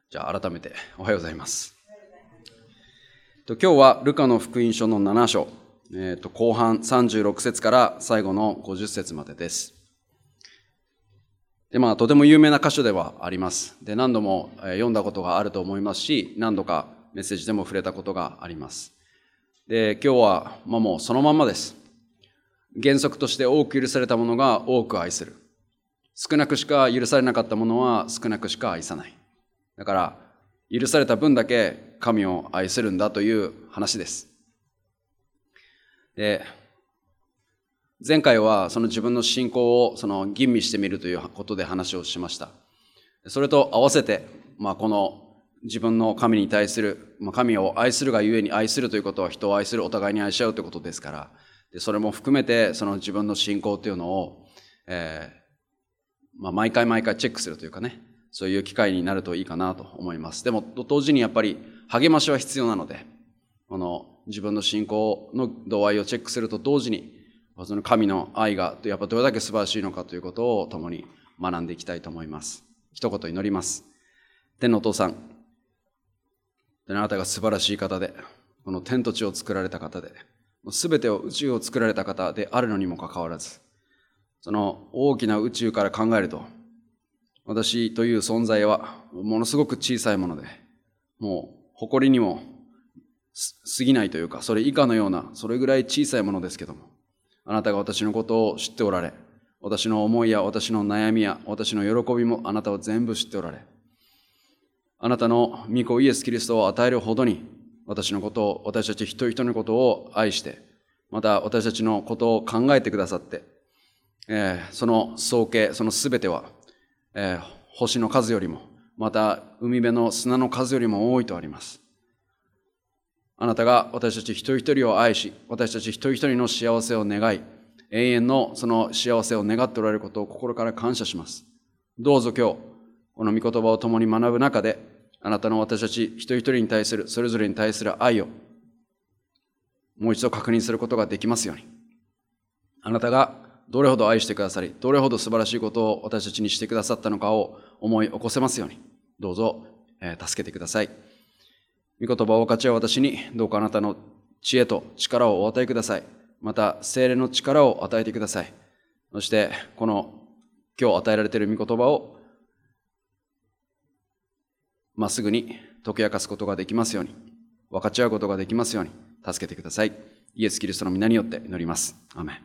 じゃあ改めておはようございます。今日はルカの福音書の7章、後半36節から最後の50節までです。で、とても有名な箇所ではあります。で、何度も読んだことがあると思いますし、何度かメッセージでも触れたことがあります。で、今日はもうそのまんまです。原則として多く許されたものが多く愛する。少なくしか許されなかったものは少なくしか愛さない。だから許された分だけ神を愛するんだという話です。で、前回はその自分の信仰を吟味してみるということで話をしました。それと合わせて、この自分の神に対する、神を愛するがゆえに愛するということは人を愛する、お互いに愛し合うということですから、でそれも含めてその自分の信仰というのを、毎回チェックするというかね、そういう機会になるといいかなと思います。でも同時にやっぱり励ましは必要なので、この自分の信仰の度合いをチェックすると同時に、その神の愛がやっぱどれだけ素晴らしいのかということを共に学んでいきたいと思います。一言祈ります。天のお父さん、あなたが素晴らしい方で、この天と地を作られた方で、すべてを宇宙を作られた方であるのにもかかわらず、その大きな宇宙から考えると、私という存在はものすごく小さいもので、もう誇りにも過ぎないというか、それ以下のような、それぐらい小さいものですけども、あなたが私のことを知っておられ、私の思いや私の悩みや私の喜びもあなたは全部知っておられ、あなたの御子イエス・キリストを与えるほどに、私のことを、私たち一人一人のことを愛して、また私たちのことを考えてくださって、その総計、そのすべては、星の数よりも、また海辺の砂の数よりも多いとあります。あなたが私たち一人一人を愛し、私たち一人一人の幸せを願い、永遠のその幸せを願っておられることを心から感謝します。どうぞ今日、この御言葉を共に学ぶ中で、あなたの私たち一人一人に対する、それぞれに対する愛を、もう一度確認することができますように。あなたがどれほど愛してくださり、どれほど素晴らしいことを私たちにしてくださったのかを思い起こせますように、どうぞ、助けてください。御言葉を分かち合う私に、どうかあなたの知恵と力をお与えください。また、聖霊の力を与えてください。そして、この今日与えられている御言葉を、まっすぐに解き明かすことができますように、分かち合うことができますように、助けてください。イエス・キリストの皆によって祈ります。アーメン。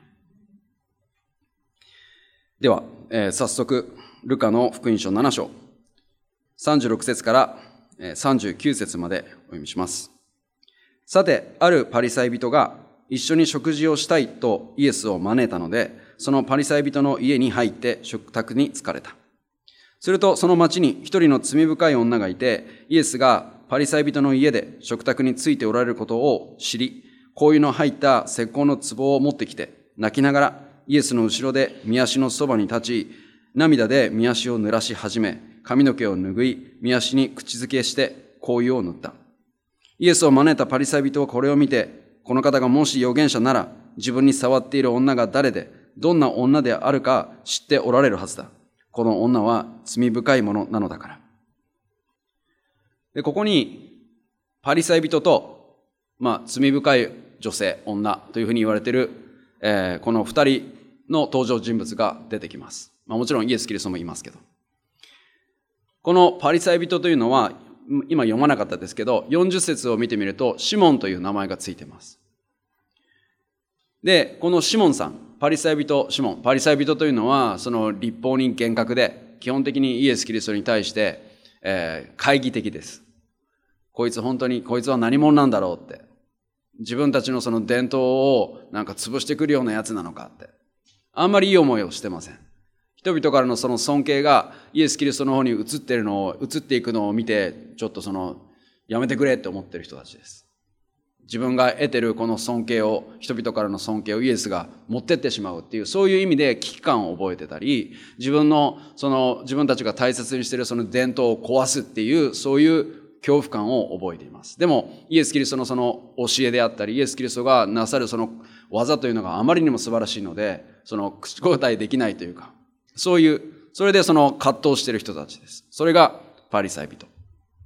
では、早速、ルカの福音書7章、36節から39節までお読みします。さて、あるパリサイ人が一緒に食事をしたいとイエスを招いたので、そのパリサイ人の家に入って食卓に疲れた。すると、その町に一人の罪深い女がいて、イエスがパリサイ人の家で食卓についておられることを知り、香油の入った石膏の壺を持ってきて、泣きながらイエスの後ろで御足のそばに立ち、涙で御足を濡らし始め、髪の毛を拭い、御足に口づけして香油を塗った。イエスを招いたパリサイ人はこれを見て、この方がもし預言者なら、自分に触っている女が誰で、どんな女であるか知っておられるはずだ。この女は罪深いものなのだから。で、ここに、パリサイ人と、罪深い女性、女というふうに言われている、この二人の登場人物が出てきます。もちろんイエス・キリストもいますけど。このパリサイ人というのは、今読まなかったですけど、40節を見てみると、シモンという名前がついています。で、このシモンさん、パリサイ人、シモン、パリサイ人というのは、その律法に厳格で、基本的にイエス・キリストに対して、懐疑的です。こいつは何者なんだろうって。自分たちのその伝統を潰してくるようなやつなのかって。あんまりいい思いをしてません。人々からのその尊敬がイエス・キリストの方に移っていくのを見て、ちょっとやめてくれって思ってる人たちです。自分が得てるこの尊敬を、人々からの尊敬をイエスが持ってってしまうっていう、そういう意味で危機感を覚えてたり、自分たちが大切にしているその伝統を壊すっていう、そういう恐怖感を覚えています。でも、イエス・キリストのその教えであったり、イエス・キリストがなさるその技というのがあまりにも素晴らしいので、口答えできないというか、それで葛藤している人たちです。それがパリサイ人。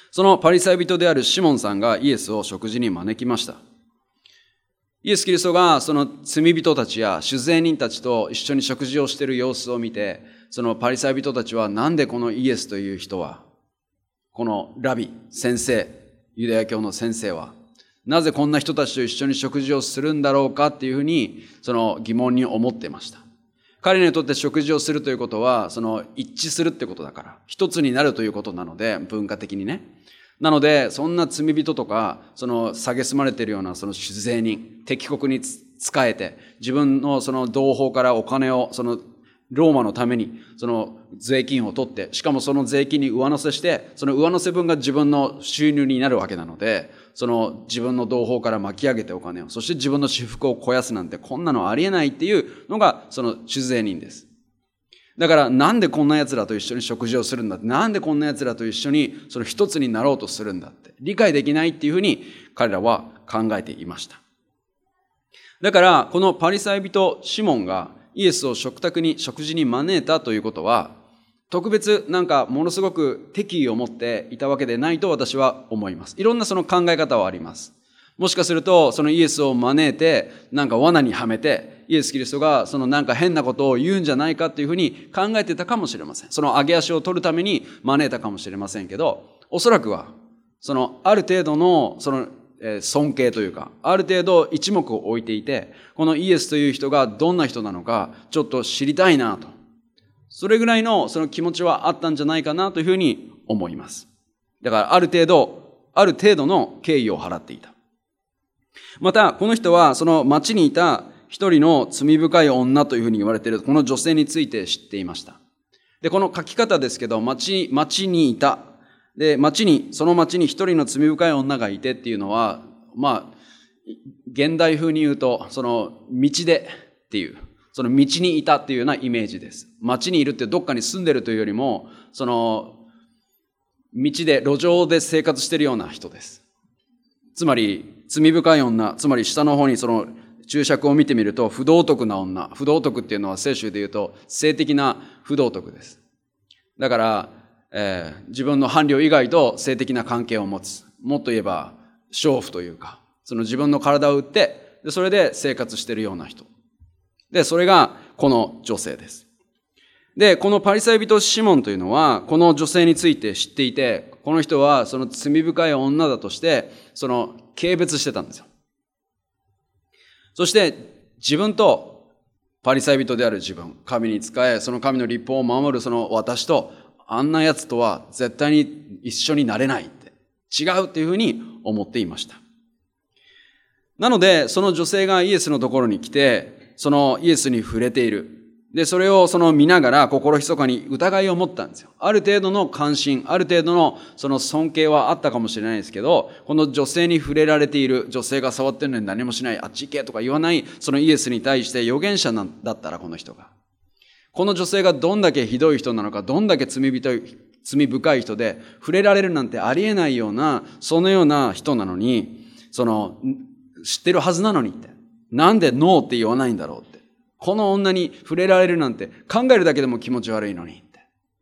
そのパリサイ人であるシモンさんがイエスを食事に招きました。イエス・キリストがその罪人たちや主税人たちと一緒に食事をしている様子を見て、そのパリサイ人たちはなんでこのイエスという人は、このラビ、先生、ユダヤ教の先生は、なぜこんな人たちと一緒に食事をするんだろうかっていうふうに、その疑問に思っていました。彼にとって食事をするということは、その一致するってことだから、一つになるということなので、文化的にね。なので、そんな罪人とか、その蔑まれているようなその主税人、敵国に仕えて、自分のその同胞からお金を、そのローマのためにその税金を取って、しかもその税金に上乗せして、その上乗せ分が自分の収入になるわけなので、その自分の同胞から巻き上げてお金を、そして自分の私腹を肥やすなんてこんなのありえないっていうのがその主税人です。だからなんでこんな奴らと一緒に食事をするんだって、なんでこんな奴らと一緒にその一つになろうとするんだって理解できないっていうふうに彼らは考えていました。だからこのパリサイ人シモンがイエスを食事に招いたということは、特別なんかものすごく敵意を持っていたわけでないと私は思います。いろんなその考え方はあります。もしかするとそのイエスを招いてなんか罠にはめて、イエス・キリストがそのなんか変なことを言うんじゃないかっていうふうに考えてたかもしれません。その上げ足を取るために招いたかもしれませんけど、おそらくはそのある程度のその尊敬というか、ある程度一目を置いていて、このイエスという人がどんな人なのかちょっと知りたいなと、それぐらいのその気持ちはあったんじゃないかなというふうに思います。だからある程度の敬意を払っていた。またこの人はその町にいた一人の罪深い女というふうに言われているこの女性について知っていました。でこの書き方ですけど、町にいた。でその町に一人の罪深い女がいてっていうのは、まあ現代風に言うとその道でっていう、その道にいたっていうようなイメージです。町にいるってどっかに住んでるというよりも、その路上で生活しているような人です。つまり罪深い女、つまり下の方にその注釈を見てみると不道徳な女。不道徳っていうのは聖書で言うと性的な不道徳です。だから、自分の伴侶以外と性的な関係を持つ。もっと言えば娼婦というか、その自分の体を売ってそれで生活しているような人で、それがこの女性です。でこのパリサイ人シモンというのはこの女性について知っていて、この人はその罪深い女だとしてその軽蔑してたんですよ。そして自分とパリサイ人である自分、神に仕えその神の律法を守るその私と、あんなやつとは絶対に一緒になれないって、違うっていうふうに思っていました。なのでその女性がイエスのところに来て、そのイエスに触れている。でそれをその見ながら心密かに疑いを持ったんですよ。ある程度の関心、ある程度のその尊敬はあったかもしれないですけど、この女性に触れられている、女性が触ってるのに何もしない、あっち行けとか言わないそのイエスに対して預言者なんだったら、この人がこの女性がどんだけひどい人なのか、どんだけ罪深い人で触れられるなんてありえないような、そのような人なのに、その知ってるはずなのにって、なんでノーって言わないんだろうって、この女に触れられるなんて考えるだけでも気持ち悪いのにって。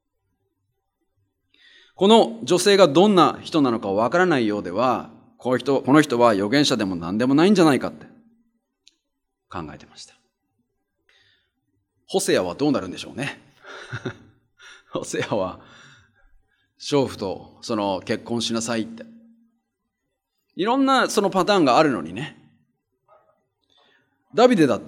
この女性がどんな人なのかわからないようでは、この人は預言者でも何でもないんじゃないかって考えてました。ホセアはどうなるんでしょうね。ホセアは娼婦とその結婚しなさいって、いろんなそのパターンがあるのにね。ダビデ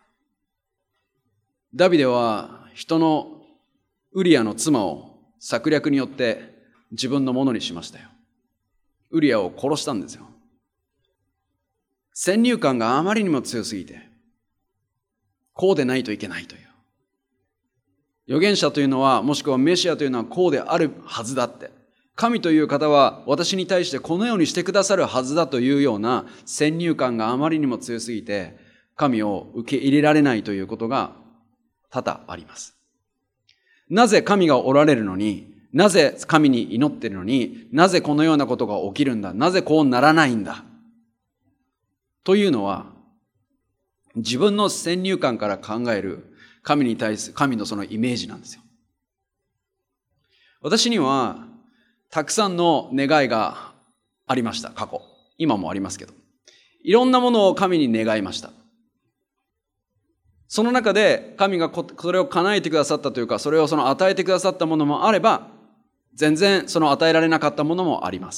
は人のウリアの妻を策略によって自分のものにしましたよ。ウリアを殺したんですよ。先入観があまりにも強すぎて、こうでないといけないという。預言者というのは、もしくはメシアというのはこうであるはずだって。神という方は私に対してこのようにしてくださるはずだというような先入観があまりにも強すぎて、神を受け入れられないということが多々あります。なぜ神がおられるのに、なぜ神に祈っているのに、なぜこのようなことが起きるんだ、なぜこうならないんだというのは、自分の先入観から考える神に対する神のそのイメージなんですよ。私にはたくさんの願いがありました、過去。今もありますけど。いろんなものを神に願いました。その中で神がそれを叶えてくださったというか、それを与えてくださったものもあれば、全然その与えられなかったものもあります。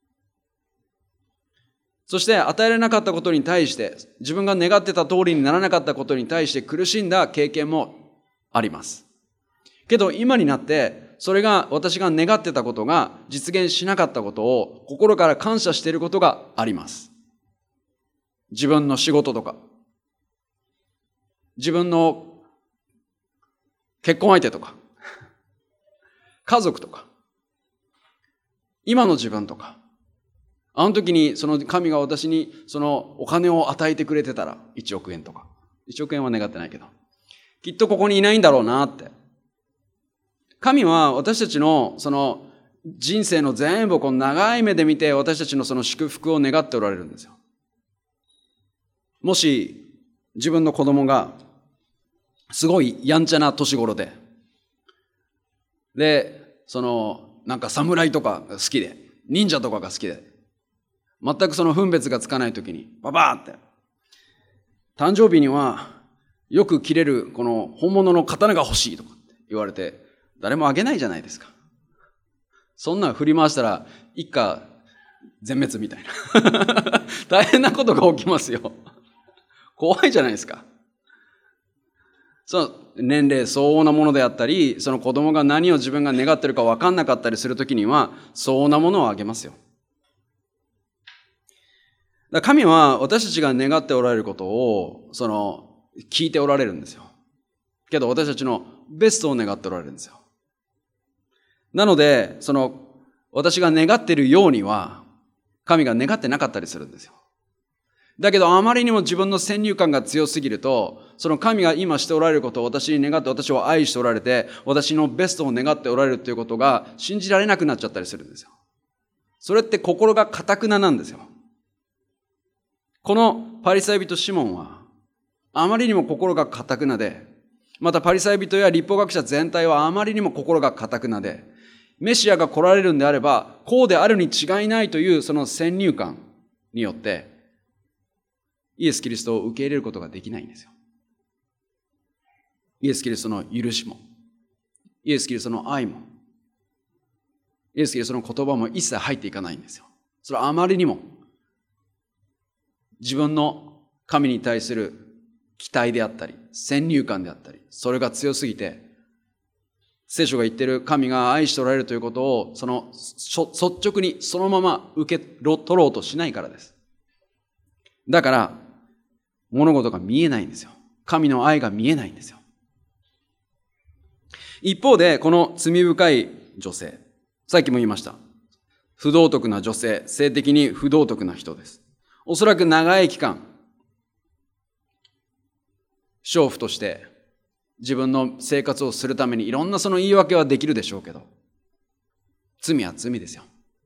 そして与えられなかったことに対して、自分が願ってた通りにならなかったことに対して苦しんだ経験もあります。けど今になって、それが私が願ってたことが実現しなかったことを心から感謝していることがあります。自分の仕事とか、自分の結婚相手とか、家族とか、今の自分とか、あの時にその神が私にそのお金を与えてくれてたら1億円とか、1億円は願ってないけど、きっとここにいないんだろうなって。神は私たちのその人生の全部をこの長い目で見て私たちのその祝福を願っておられるんですよ。もし自分の子供がすごいやんちゃな年頃で、なんか侍とかが好きで、忍者とかが好きで、全くその分別がつかないときに、ババーって、誕生日にはよく切れるこの本物の刀が欲しいとかって言われて、誰もあげないじゃないですか。そんなん振り回したら一家全滅みたいな。大変なことが起きますよ。怖いじゃないですか。その年齢相応なものであったり、その子供が何を自分が願っているか分かんなかったりするときには、相応なものをあげますよ。だから神は私たちが願っておられることを、聞いておられるんですよ。けど私たちのベストを願っておられるんですよ。なので、私が願っているようには、神が願ってなかったりするんですよ。だけどあまりにも自分の先入観が強すぎると、その神が今しておられることを私に願って私を愛しておられて、私のベストを願っておられるということが信じられなくなっちゃったりするんですよ。それって心が堅くななんですよ。このパリサイ人シモンは、あまりにも心が堅くなで、またパリサイ人や律法学者全体はあまりにも心が堅くなで、メシアが来られるんであれば、こうであるに違いないというその先入観によって、イエス・キリストを受け入れることができないんですよ。イエス・キリストの許しも、イエス・キリストの愛も、イエス・キリストの言葉も一切入っていかないんですよ。それはあまりにも自分の神に対する期待であったり、先入観であったり、それが強すぎて、聖書が言っている神が愛しておられるということを、率直にそのまま受け取ろうとしないからです。だから、物事が見えないんですよ。神の愛が見えないんですよ。一方で、この罪深い女性、さっきも言いました。不道徳な女性、性的に不道徳な人です。おそらく長い期間、娼婦として自分の生活をするためにいろんなその言い訳はできるでしょうけど、罪は罪ですよ。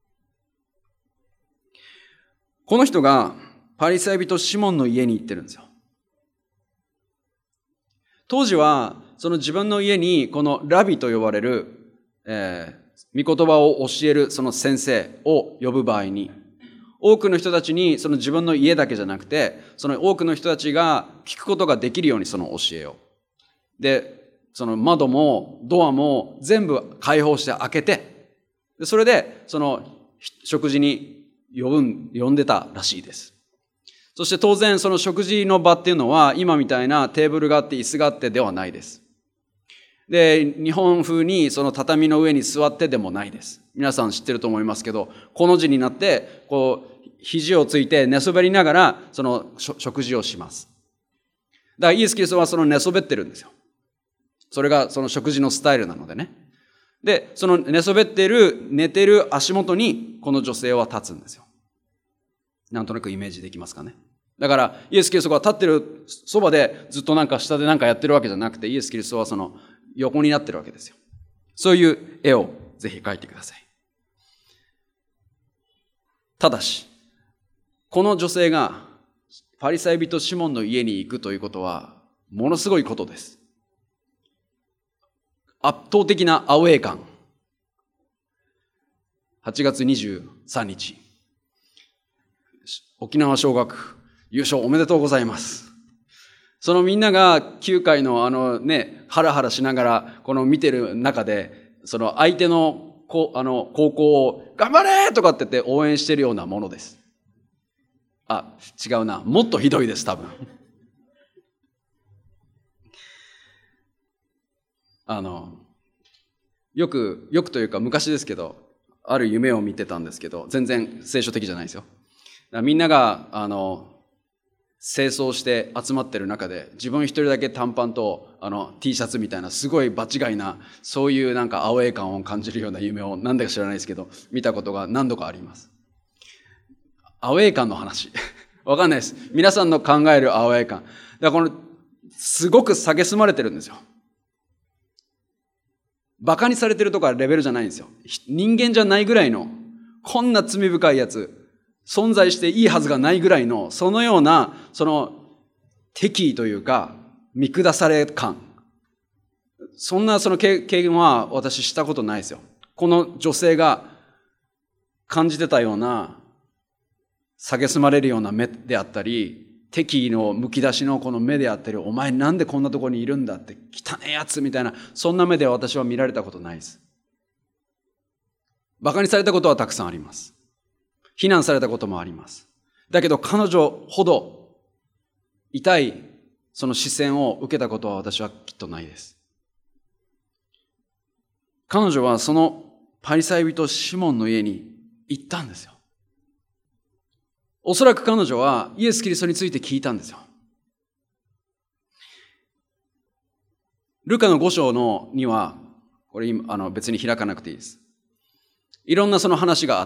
この人がパリサイ人シモンの家に行ってるんですよ。当時はその自分の家にこのラビと呼ばれる、御言葉を教えるその先生を呼ぶ場合に、多くの人たちにその自分の家だけじゃなくて、その多くの人たちが聞くことができるようにその教えを。で、その窓もドアも全部開放して開けて、それでその食事に呼んでたらしいです。そして当然その食事の場っていうのは今みたいなテーブルがあって椅子があってではないです。で、日本風にその畳の上に座ってでもないです。皆さん知ってると思いますけど、この字になって、こう、肘をついて寝そべりながらその食事をします。だからイエス・キリストはその寝そべってるんですよ。それがその食事のスタイルなのでね。で、その寝そべっている、寝てる足元にこの女性は立つんですよ。なんとなくイメージできますかね。だからイエス・キリストが立ってるそばでずっとなんか下でなんかやってるわけじゃなくて、イエス・キリストはその横になってるわけですよ。そういう絵をぜひ描いてください。ただし、この女性がパリサイ人シモンの家に行くということはものすごいことです。圧倒的なアウェー感。 8月23日、沖縄尚学優勝おめでとうございます。そのみんなが9回のハラハラしながらこの見てる中で、その相手の高校を頑張れとかって言って応援してるようなものです。違うな。もっとひどいです、多分。よくというか昔ですけど、ある夢を見てたんですけど、全然聖書的じゃないですよ。みんなが清掃して集まってる中で、自分一人だけ短パンとT シャツみたいなすごい場違いな、そういうなんかアウェー感を感じるような夢を何でか知らないですけど見たことが何度かあります。アウェー感の話わかんないです。皆さんの考えるアウェー感、だからすごく蔑まれてるんですよ。バカにされてるとかレベルじゃないんですよ。人間じゃないぐらいの、こんな罪深いやつ存在していいはずがないぐらいの、そのようなその敵意というか見下され感、そんなその経験は私したことないですよ。この女性が感じてたような蔑まれるような目であったり、敵意のむき出しのこの目であったり、お前なんでこんなところにいるんだって汚ねえやつみたいな、そんな目で私は見られたことないです。バカにされたことはたくさんあります。非難されたこともあります。だけど彼女ほど痛いその視線を受けたことは私はきっとないです。彼女はそのパリサイ人シモンの家に行ったんですよ。おそらく彼女はイエス・キリストについて聞いたんですよ。ルカの5章には、これ別に開かなくていいです。いろんなその話があって、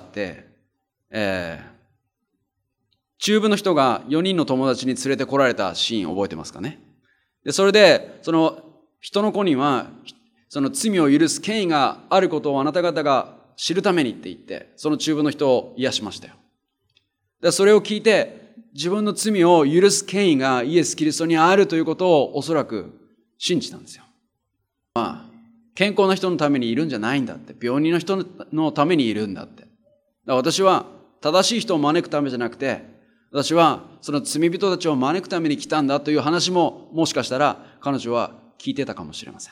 中部の人が4人の友達に連れてこられたシーン覚えてますかね。で、それで、その人の子には、その罪を許す権威があることをあなた方が知るためにって言って、その中部の人を癒しましたよ。で、それを聞いて、自分の罪を許す権威がイエス・キリストにあるということをおそらく信じたんですよ。健康な人のためにいるんじゃないんだって。病人の人のためにいるんだって。私は正しい人を招くためじゃなくて、私はその罪人たちを招くために来たんだという話も、もしかしたら彼女は聞いてたかもしれません。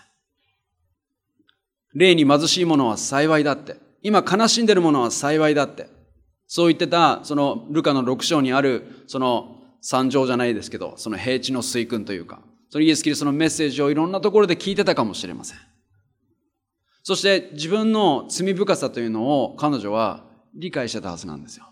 霊に貧しい者は幸いだって。今悲しんでいる者は幸いだって。そう言ってた、そのルカの6章にある、その惨状じゃないですけど、その平地の水訓というか、そのイエス・キリストのメッセージをいろんなところで聞いてたかもしれません。そして自分の罪深さというのを彼女は理解してたはずなんですよ。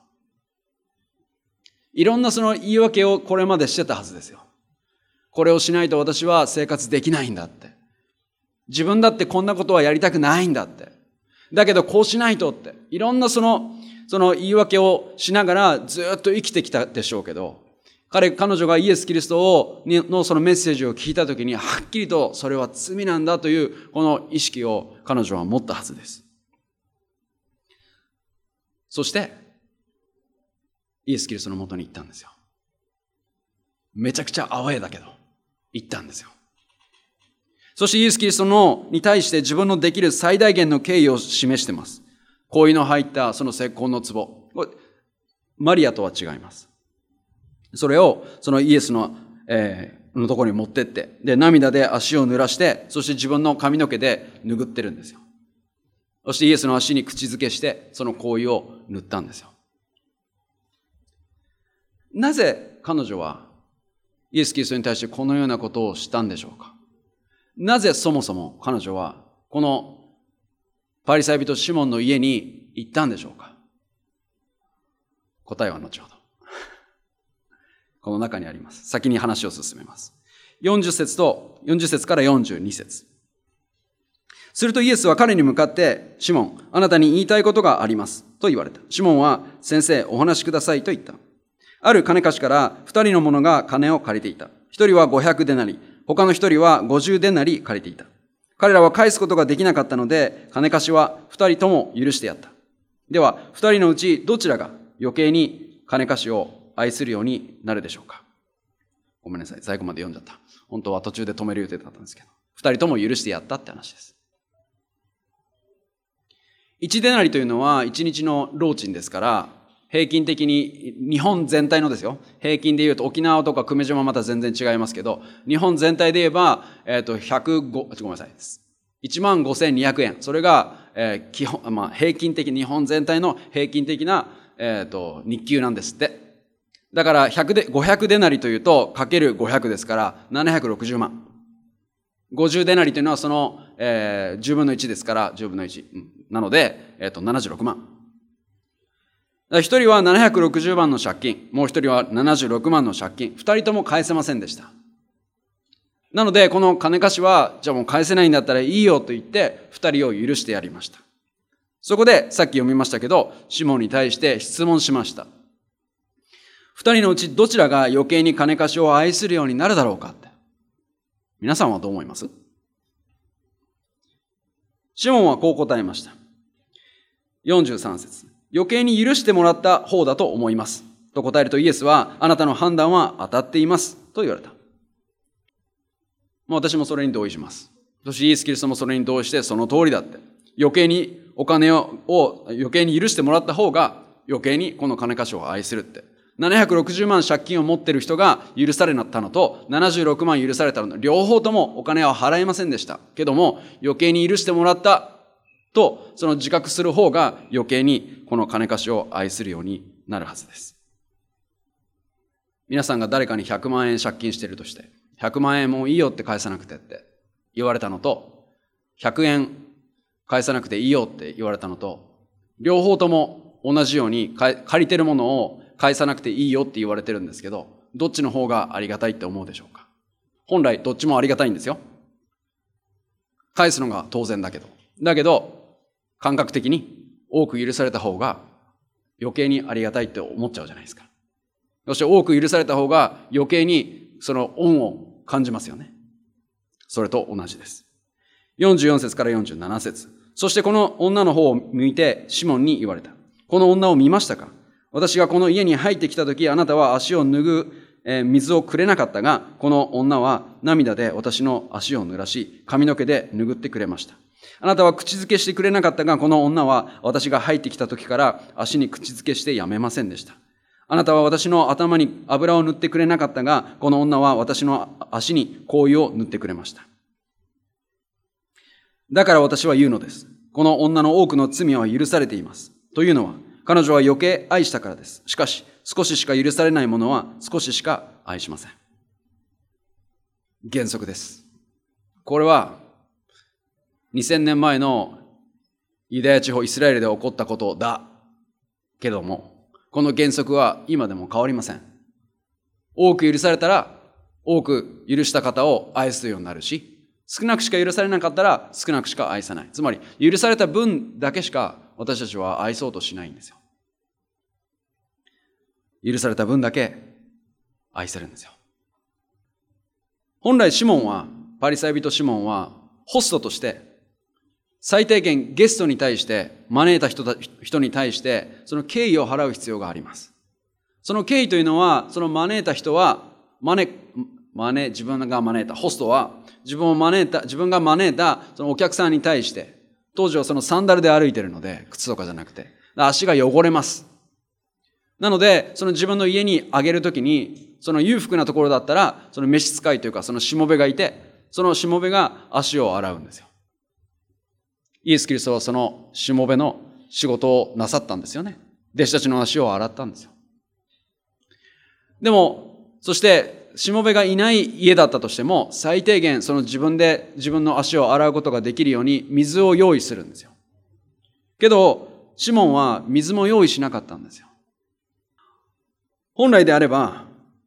いろんなその言い訳をこれまでしてたはずですよ。これをしないと私は生活できないんだって。自分だってこんなことはやりたくないんだって。だけどこうしないとって。いろんなその言い訳をしながらずっと生きてきたでしょうけど、彼女がイエス・キリストのそのメッセージを聞いたときに、はっきりとそれは罪なんだというこの意識を彼女は持ったはずです。そしてイエス・キリストのもとに行ったんですよ。めちゃくちゃアウェーだけど行ったんですよ。そしてイエス・キリストに対して自分のできる最大限の敬意を示しています。香油の入ったその石膏の壺、マリアとは違います。それをそのイエスのところに持ってって、で涙で足を濡らして、そして自分の髪の毛で拭ってるんですよ。そしてイエスの足に口づけしてその香油を塗ったんですよ。なぜ彼女はイエス・キリストに対してこのようなことをしたんでしょうか。なぜそもそも彼女はこのパリサイ人シモンの家に行ったんでしょうか。答えは後ほど。この中にあります。先に話を進めます。40節から42節。するとイエスは彼に向かって、シモン、あなたに言いたいことがあります。と言われた。シモンは、先生、お話しくださいと言った。ある金貸しから2人の者が金を借りていた。1人は500デナリ、他の1人は50デナリ借りていた。彼らは返すことができなかったので、金貸しは2人とも許してやった。では、2人のうちどちらが余計に金貸しを愛するようになるでしょうか。ごめんなさい。最後まで読んじゃった。本当は途中で止める予定だったんですけど。2人とも許してやったって話です。 1デナリというのは1日の労賃ですから、平均的に、日本全体のですよ、平均で言うと沖縄とか久米島はまた全然違いますけど、日本全体で言えば、ごめんなさい。15,200 円。それが、基本、平均的、日本全体の平均的な、日給なんですって。だから500デナリというと、かける500ですから、760万。50デナリというのはその、10分の1ですから、10分の1。なので、76万。一人は760万の借金、もう一人は76万の借金。二人とも返せませんでした。なので、この金貸しは、じゃあもう返せないんだったらいいよと言って、二人を許してやりました。そこで、さっき読みましたけど、シモンに対して質問しました。二人のうちどちらが余計に金貸しを愛するようになるだろうかって。皆さんはどう思います？シモンはこう答えました。43節。余計に許してもらった方だと思います。と答えるとイエスは、あなたの判断は当たっています。と言われた。私もそれに同意します。そしてイエス・キリストもそれに同意してその通りだって。余計にお金を余計に許してもらった方が余計にこの金貸しを愛するって。760万借金を持っている人が許されたのと76万許されたの、両方ともお金は払えませんでした。けども余計に許してもらったとその自覚する方が余計にこの金貸しを愛するようになるはずです。皆さんが誰かに100万円借金しているとして、100万円もういいよって返さなくてって言われたのと、100円返さなくていいよって言われたのと、両方とも同じように借りてるものを返さなくていいよって言われてるんですけど、どっちの方がありがたいって思うでしょうか？本来どっちもありがたいんですよ。返すのが当然だけど。だけど、感覚的に多く許された方が余計にありがたいって思っちゃうじゃないですか。そして多く許された方が余計にその恩を感じますよね。それと同じです。44節から47節。そしてこの女の方を見てシモンに言われた。この女を見ましたか？私がこの家に入ってきたとき、あなたは足を拭う水をくれなかったが、この女は涙で私の足を濡らし、髪の毛で拭ってくれました。あなたは口づけしてくれなかったが、この女は私が入ってきたときから足に口づけしてやめませんでした。あなたは私の頭に油を塗ってくれなかったが、この女は私の足に香油を塗ってくれました。だから私は言うのです。この女の多くの罪は許されています。というのは、彼女は余計愛したからです。しかし、少ししか許されないものは少ししか愛しません。原則です。これは、2000年前のユダヤ地方イスラエルで起こったことだけども、この原則は今でも変わりません。多く許されたら多く許した方を愛するようになるし、少なくしか許されなかったら少なくしか愛さない。つまり許された分だけしか私たちは愛そうとしないんですよ。許された分だけ愛せるんですよ。本来パリサイ人シモンはホストとして最低限ゲストに対して招いた人に対してその敬意を払う必要があります。その敬意というのは、その招いた人は自分が招いたホストは自分が招いたそのお客さんに対して、当時はそのサンダルで歩いているので、靴とかじゃなくて足が汚れます。なのでその自分の家にあげるときに、その裕福なところだったらその召使いというかそのしもべがいて、そのしもべが足を洗うんですよ。イエス・キリストはそのしもべの仕事をなさったんですよね。弟子たちの足を洗ったんですよ。でも、そしてしもべがいない家だったとしても、最低限その自分で自分の足を洗うことができるように水を用意するんですよ。けどシモンは水も用意しなかったんですよ。本来であれば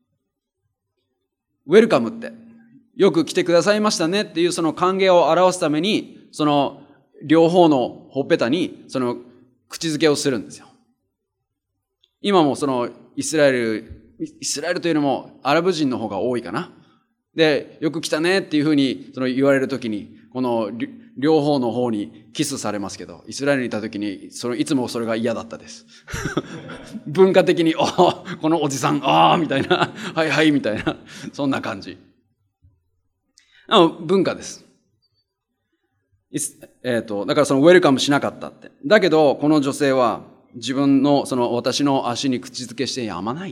ウェルカムって、よく来てくださいましたねっていうその歓迎を表すために、その両方のほっぺたにその口づけをするんですよ。今もそのイスラエルというのもアラブ人の方が多いかな。で、よく来たねっていうふうにその言われるときに、この両方の方にキスされますけど、イスラエルにいたときにいつもそれが嫌だったです。文化的に、このおじさん、みたいな、はいはいみたいな、そんな感じ。文化です。 だからそのウェルカムしなかったって。だけど、この女性は自分の私の足に口づけしてやまないって。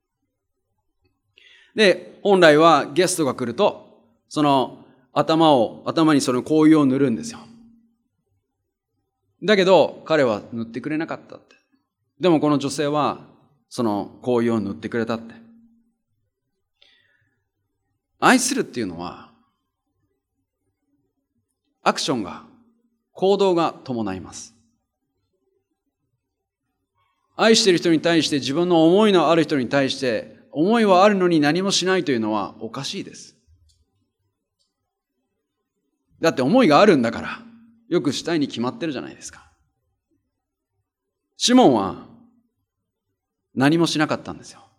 で、本来はゲストが来ると、その頭にその香油を塗るんですよ。だけど、彼は塗ってくれなかったって。でもこの女性は、その香油を塗ってくれたって。愛するっていうのは、アクションが、行動が伴います。愛している人に対して、自分の思いのある人に対して、思いはあるのに何もしないというのはおかしいです。だって思いがあるんだから、よくしたいに決まってるじゃないですか。シモンは何もしなかったんですよ。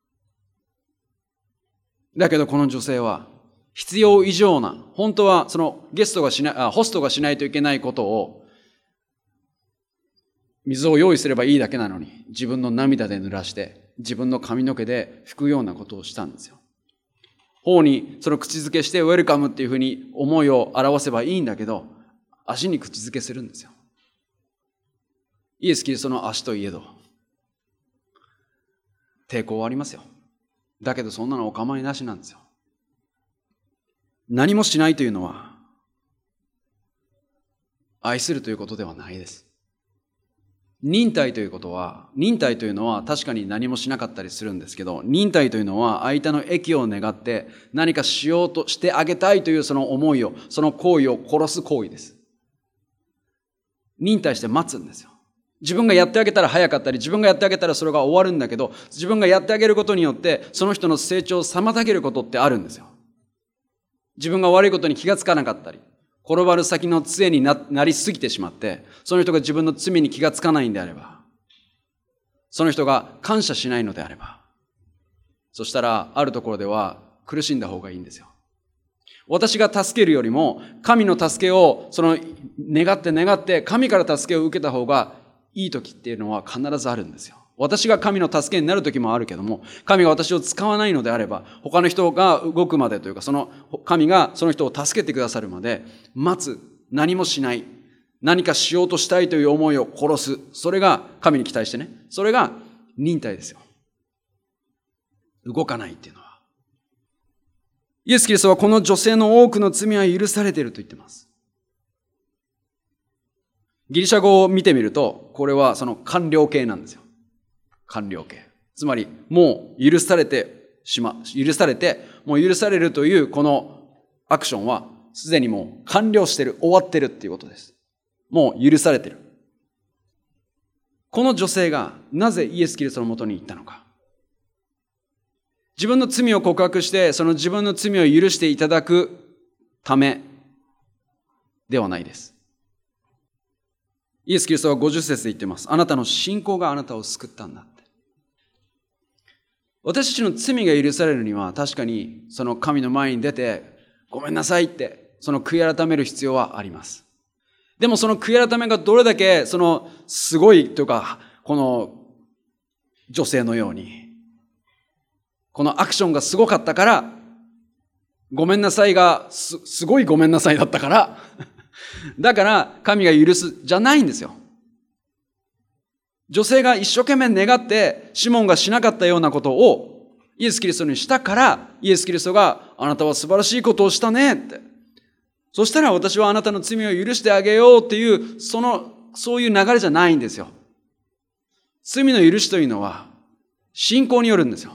だけどこの女性は必要以上な、本当はそのホストがしないといけないことを、水を用意すればいいだけなのに、自分の涙で濡らして、自分の髪の毛で拭くようなことをしたんですよ。頬にその口づけしてウェルカムっていうふうに思いを表せばいいんだけど、足に口づけするんですよ。イエス・キリストの足といえど、抵抗はありますよ。だけどそんなのお構いなしなんですよ。何もしないというのは、愛するということではないです。忍耐というのは確かに何もしなかったりするんですけど、忍耐というのは相手の益を願って何かしようとしてあげたいというその思いを、その行為を殺す行為です。忍耐して待つんですよ。自分がやってあげたら早かったり、自分がやってあげたらそれが終わるんだけど、自分がやってあげることによってその人の成長を妨げることってあるんですよ。自分が悪いことに気がつかなかったり、転ばる先の杖になりすぎてしまって、その人が自分の罪に気がつかないんであれば、その人が感謝しないのであれば、そしたらあるところでは苦しんだ方がいいんですよ。私が助けるよりも神の助けを願って神から助けを受けた方がいい時っていうのは必ずあるんですよ。私が神の助けになる時もあるけども、神が私を使わないのであれば、他の人が動くまでというか、神がその人を助けてくださるまで待つ、何もしない、何かしようとしたいという思いを殺す、それが神に期待してね、それが忍耐ですよ。動かないっていうのは。イエス・キリストはこの女性の多くの罪は許されていると言っています。ギリシャ語を見てみると、これはその完了形なんですよ。完了形。つまり、もう許されるというこのアクションは、すでにもう完了してる、終わってるっていうことです。もう許されてる。この女性がなぜイエス・キリストのもとに行ったのか。自分の罪を告白して、その自分の罪を許していただくためではないです。イエス・キリストは50節で言ってます。あなたの信仰があなたを救ったんだって。私たちの罪が許されるには、確かにその神の前に出て、ごめんなさいって、その悔い改める必要はあります。でもその悔い改めがどれだけすごいというか、この女性のように、このアクションがすごかったから、ごめんなさいがすごいごめんなさいだったから、だから神が許すじゃないんですよ。女性が一生懸命願ってシモンがしなかったようなことをイエス・キリストにしたから、イエス・キリストがあなたは素晴らしいことをしたねって。そしたら私はあなたの罪を許してあげようっていう、そういう流れじゃないんですよ。罪の許しというのは信仰によるんですよ。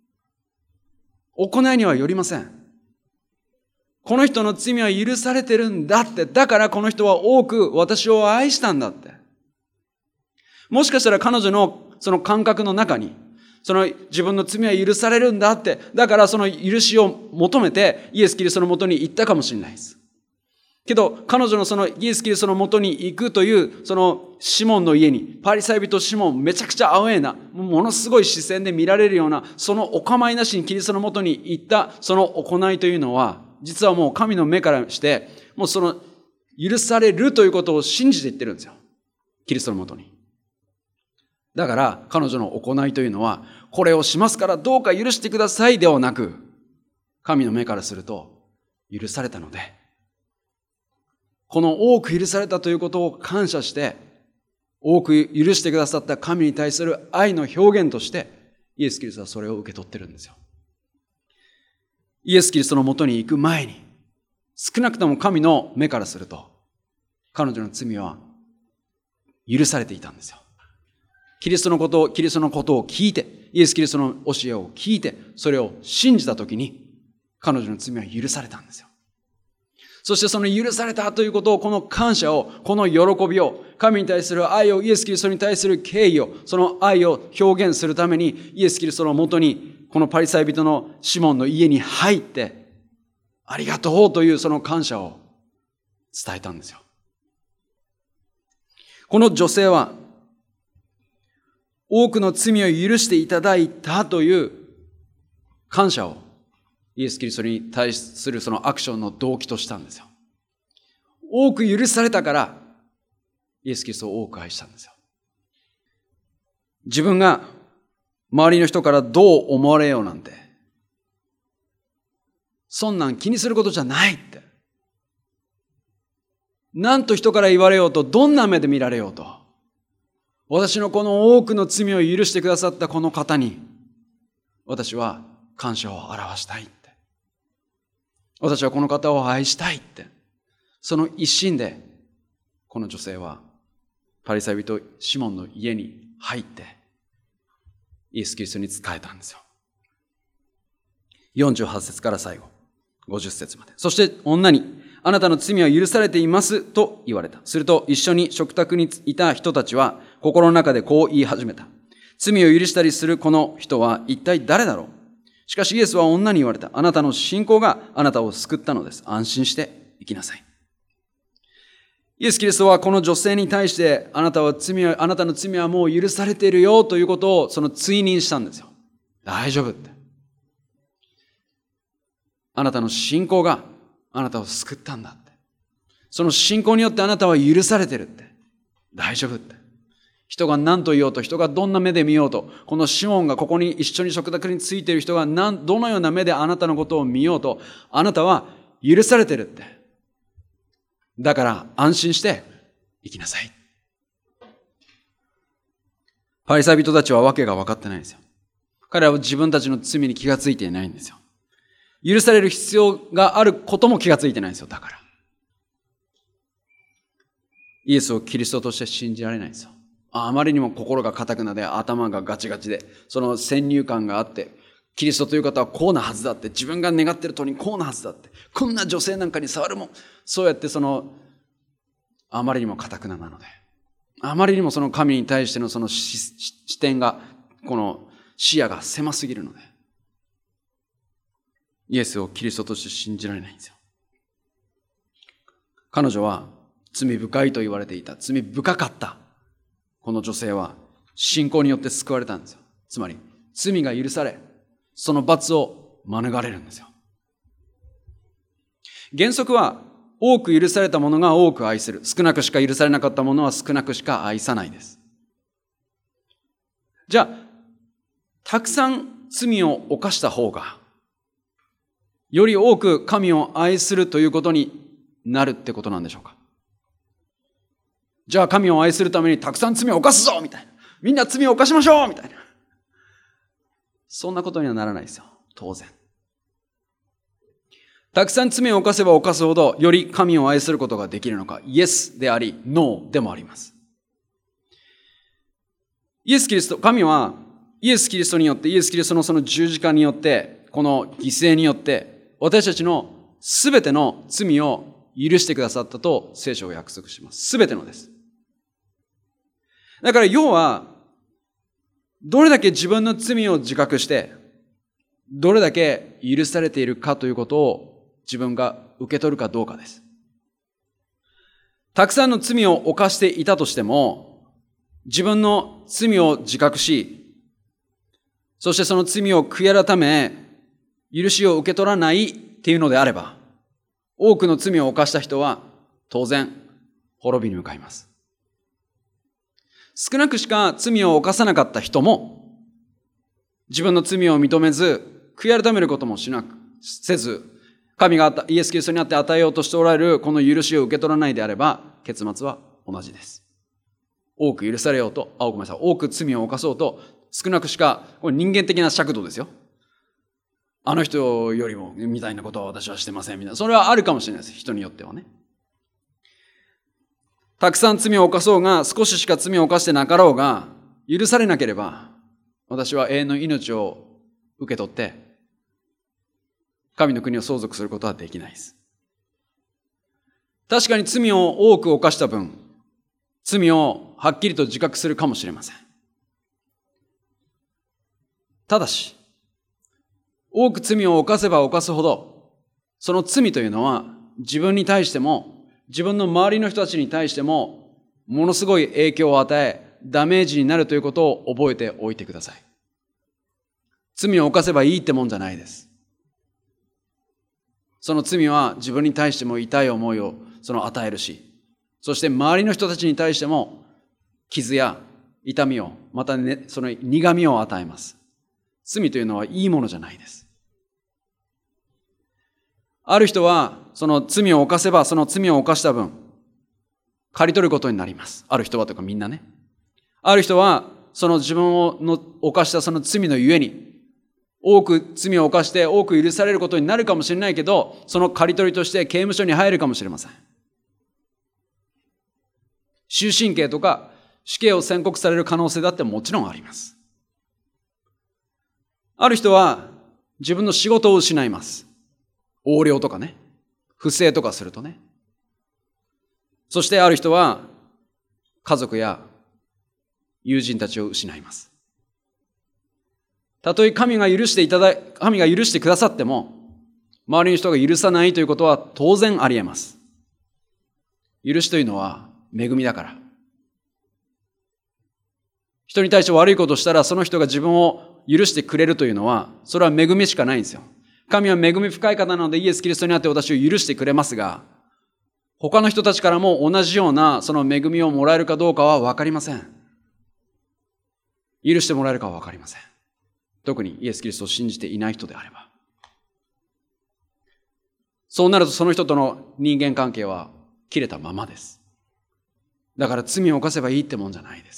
行いにはよりません。この人の罪は許されてるんだって。だからこの人は多く私を愛したんだって。もしかしたら彼女のその感覚の中に、自分の罪は許されるんだって。だからその許しを求めてイエス・キリストのもとに行ったかもしれないです。けど彼女のイエス・キリストのもとに行くというシモンの家に、パリサイ人シモン、めちゃくちゃアウェーな、ものすごい視線で見られるような、そのお構いなしにキリストのもとに行ったその行いというのは、実はもう神の目からして、もう許されるということを信じて言ってるんですよ。キリストのもとに。だから彼女の行いというのは、これをしますからどうか許してくださいではなく、神の目からすると許されたのでこの多く許されたということを感謝して、多く許してくださった神に対する愛の表現として、イエス・キリストはそれを受け取ってるんですよ。イエス・キリストのもとに行く前に、少なくとも神の目からすると、彼女の罪は許されていたんですよ。キリストのことを聞いて、イエス・キリストの教えを聞いて、それを信じたときに、彼女の罪は許されたんですよ。そしてその許されたということを、この感謝を、この喜びを、神に対する愛を、イエス・キリストに対する敬意を、その愛を表現するために、イエス・キリストのもとに、このパリサイ人のシモンの家に入って、ありがとうというその感謝を伝えたんですよ。この女性は、多くの罪を許していただいたという感謝を、イエス・キリストに対するそのアクションの動機としたんですよ。多く許されたから、イエス・キリストを多く愛したんですよ。自分が周りの人からどう思われようなんて、そんなん気にすることじゃないって。なんと人から言われようと、どんな目で見られようと、私のこの多くの罪を許してくださったこの方に、私は感謝を表したいって。私はこの方を愛したいって。その一心で、この女性はパリサイ人シモンの家に入って、イエス・キリストに仕えたんですよ。48節から最後、50節まで。そして女に、あなたの罪は許されていますと言われた。すると一緒に食卓にいた人たちは心の中でこう言い始めた。罪を許したりするこの人は一体誰だろう。しかしイエスは女に言われた。あなたの信仰があなたを救ったのです。安心して生きなさい。イエス・キリストはこの女性に対して、あなたの罪はもう許されているよということをその追認したんですよ。大丈夫って。あなたの信仰があなたを救ったんだって。その信仰によってあなたは許されてるって。大丈夫って。人が何と言おうと、人がどんな目で見ようと、このシモンがここに一緒に食卓についている人がどのような目であなたのことを見ようと、あなたは許されてるって。だから安心して生きなさい。パリサイ人たちはわけが分かってないんですよ。彼らは自分たちの罪に気がついていないんですよ。許される必要があることも気がついてないんですよ。だから。イエスをキリストとして信じられないんですよ。あまりにも心が固くなで、頭がガチガチで、その先入観があって、キリストという方はこうなはずだって、自分が願っている通りにこうなはずだって、こんな女性なんかに触るもん、そうやってあまりにも固くななので、あまりにもその神に対してのその視点が、この視野が狭すぎるので、イエスをキリストとして信じられないんですよ。彼女は罪深いと言われていた、罪深かった。この女性は信仰によって救われたんですよ。つまり罪が許され、その罰を免れるんですよ。原則は多く許された者が多く愛する。少なくしか許されなかった者は少なくしか愛さないです。じゃあ、たくさん罪を犯した方が、より多く神を愛するということになるってことなんでしょうか。じゃあ神を愛するためにたくさん罪を犯すぞみたいな。みんな罪を犯しましょうみたいな。そんなことにはならないですよ。当然。たくさん罪を犯せば犯すほど、より神を愛することができるのか。イエスであり、ノーでもあります。神はイエス・キリストによって、イエス・キリストのその十字架によって、この犠牲によって、私たちのすべての罪を許してくださったと聖書を約束します。すべてのです。だから要は、どれだけ自分の罪を自覚して、どれだけ許されているかということを自分が受け取るかどうかです。たくさんの罪を犯していたとしても、自分の罪を自覚し、そしてその罪を悔い改め、許しを受け取らないっていうのであれば、多くの罪を犯した人は当然滅びに向かいます。少なくしか罪を犯さなかった人も、自分の罪を認めず、悔い改めることもせず、 神がイエス・キリストにあって与えようとしておられるこの許しを受け取らないであれば、結末は同じです。多く許されようと、ごめんなさい、多く罪を犯そうと、少なくしか、これ人間的な尺度ですよ。あの人よりもみたいなことは私はしてませんみたいな。それはあるかもしれないです。人によってはね。たくさん罪を犯そうが、少ししか罪を犯してなかろうが、許されなければ、私は永遠の命を受け取って、神の国を相続することはできないです。確かに罪を多く犯した分、罪をはっきりと自覚するかもしれません。ただし、多く罪を犯せば犯すほど、その罪というのは自分に対しても、自分の周りの人たちに対しても、ものすごい影響を与え、ダメージになるということを覚えておいてください。罪を犯せばいいってもんじゃないです。その罪は自分に対しても痛い思いを与えるし、そして周りの人たちに対しても傷や痛みを、またね、その苦みを与えます。罪というのはいいものじゃないです。ある人はその罪を犯せばその罪を犯した分、刈り取ることになります。ある人はというかみんなね。ある人はその自分の犯したその罪のゆえに、多く罪を犯して多く許されることになるかもしれないけど、その刈り取りとして刑務所に入るかもしれません。終身刑とか死刑を宣告される可能性だってもちろんあります。ある人は自分の仕事を失います。横領とかね、不正とかするとね。そしてある人は家族や友人たちを失います。たとえ神が許してくださっても、周りの人が許さないということは当然あり得ます。許しというのは恵みだから。人に対して悪いことをしたら、その人が自分を許してくれるというのは、それは恵みしかないんですよ。神は恵み深い方なので、イエス・キリストにあって私を許してくれますが、他の人たちからも同じようなその恵みをもらえるかどうかは分かりません。許してもらえるかは分かりません。特にイエス・キリストを信じていない人であれば。そうなるとその人との人間関係は切れたままです。だから罪を犯せばいいってもんじゃないです。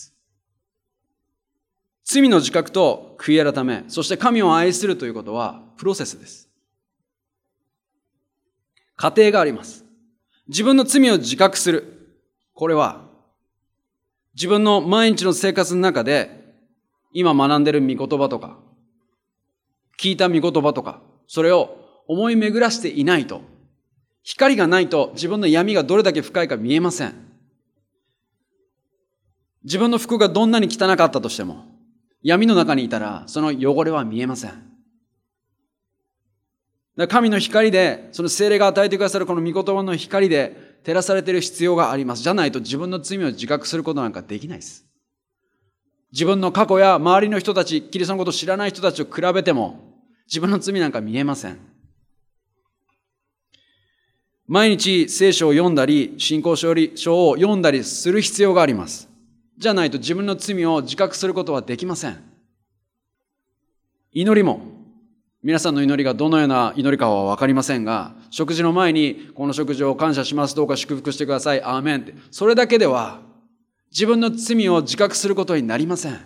罪の自覚と悔い改め、そして神を愛するということはプロセスです。過程があります。自分の罪を自覚する。これは自分の毎日の生活の中で今学んでいる御言葉とか、聞いた御言葉とか、それを思い巡らしていないと、光がないと自分の闇がどれだけ深いか見えません。自分の服がどんなに汚かったとしても、闇の中にいたらその汚れは見えません。だから神の光で、その聖霊が与えてくださるこの御言葉の光で照らされている必要があります。じゃないと自分の罪を自覚することなんかできないです。自分の過去や周りの人たち、キリストのことを知らない人たちと比べても、自分の罪なんか見えません。毎日聖書を読んだり、信仰書を読んだりする必要があります。じゃないと自分の罪を自覚することはできません。祈りも、皆さんの祈りがどのような祈りかは分かりませんが、食事の前にこの食事を感謝します、どうか祝福してください、アーメンって、それだけでは自分の罪を自覚することになりません。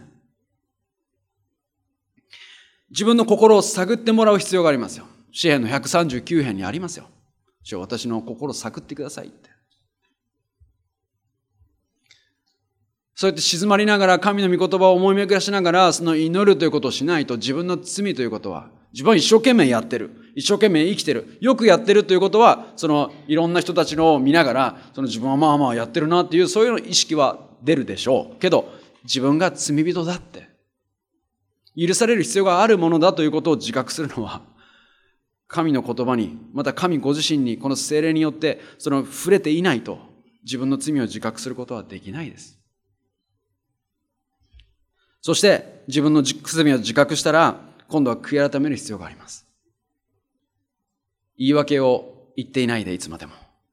自分の心を探ってもらう必要がありますよ。詩編の139編にありますよ。主よ、私の心を探ってくださいって。そうやって静まりながら神の御言葉を思い巡らしながらその祈るということをしないと、自分の罪ということは、自分は一生懸命やってる、一生懸命生きてる、よくやってるということは、そのいろんな人たちのを見ながら、その自分はまあまあやってるなっていう、そういう意識は出るでしょうけど、自分が罪人だって許される必要があるものだということを自覚するのは、神の言葉に、また神ご自身にこの聖霊によってその触れていないと、自分の罪を自覚することはできないです。そして自分の罪を自覚したら、今度は悔い改める必要があります。言い訳を言っていないで、いつまでも。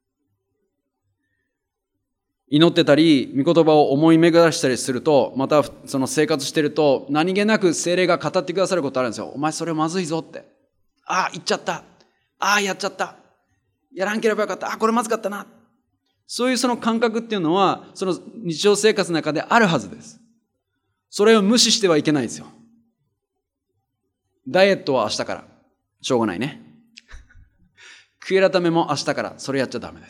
祈ってたり、御言葉を思い巡らしたりすると、またその生活してると、何気なく聖霊が語ってくださることあるんですよ。お前それまずいぞって。ああ、言っちゃった。 ああ、やっちゃった。やらんければよかった。あ、これまずかったな。そういうその感覚っていうのは、その日常生活の中であるはずです。それを無視してはいけないですよ。ダイエットは明日から。しょうがないね。悔い改めも明日から。それやっちゃダメです。